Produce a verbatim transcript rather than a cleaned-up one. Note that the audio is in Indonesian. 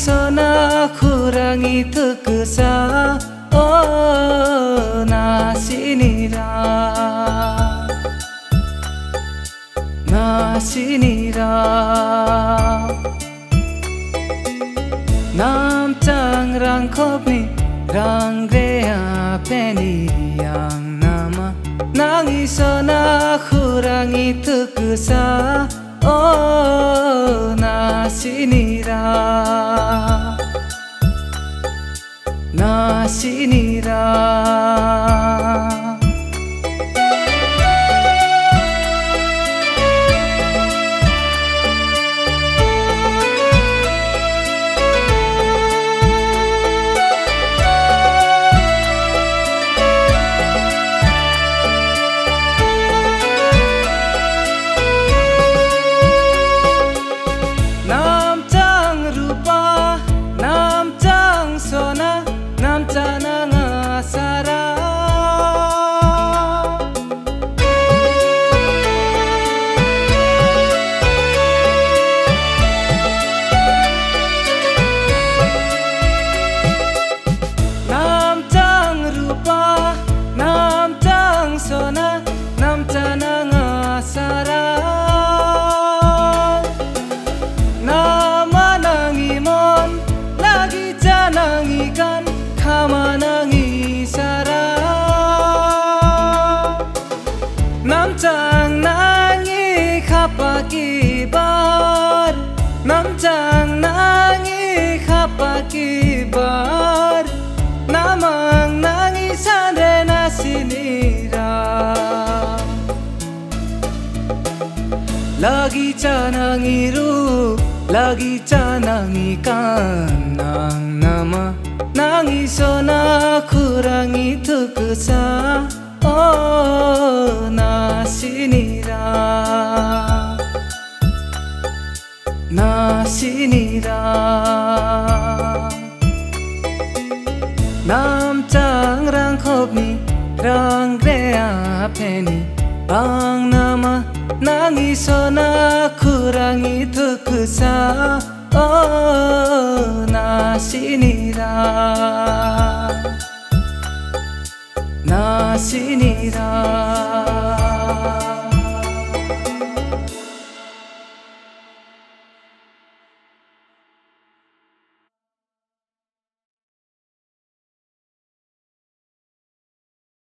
Nangisona kurangi tergesa. Oh nasinira, nasinira. Nam tang rang kopni rang rea peni yang nama. Nangisona kurangi tergesa. Oh nasinira, nasinira. Nangikan kama nangi sarang. Nam tang nangi kapaki bar. Nam tang nangi kapaki bar. Namang nangi sande nasinira. Lagi canangiru, lagi canangikan nang nama. Nangisona kurangi tergesa. Oh nasinira, nasinira. Nam tang rang kopni rang rea peni bang nama. Nangisona kurangi tergesa. Oh nasinira, nasinira.